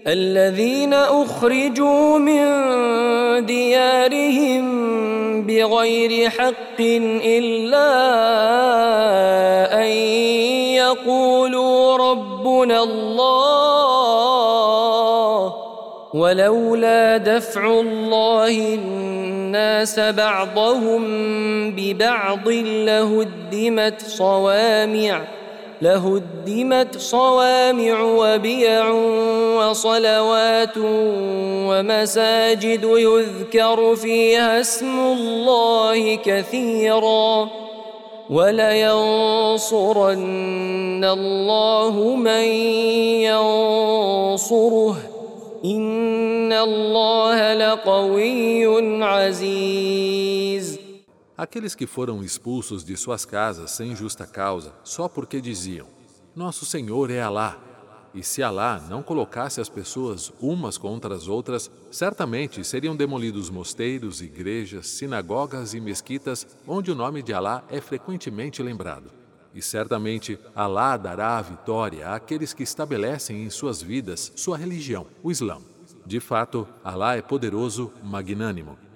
الذين أخرجوا من ديارهم بغير حق إلا أن يقولوا ربنا الله ولولا دفع الله الناس بعضهم ببعض لهدمت صوامع وبيع وصلوات ومساجد يذكر فيها اسم الله كثيرا ولينصرن الله من ينصره إن الله لقوي عزيز. Aqueles que foram expulsos de suas casas sem justa causa, só porque diziam: Nosso Senhor é Alá. E se Alá não colocasse as pessoas umas contra as outras, certamente seriam demolidos mosteiros, igrejas, sinagogas e mesquitas onde o nome de Alá é frequentemente lembrado. E certamente Alá dará a vitória àqueles que estabelecem em suas vidas sua religião, o Islã. De fato, Alá é poderoso, magnânimo.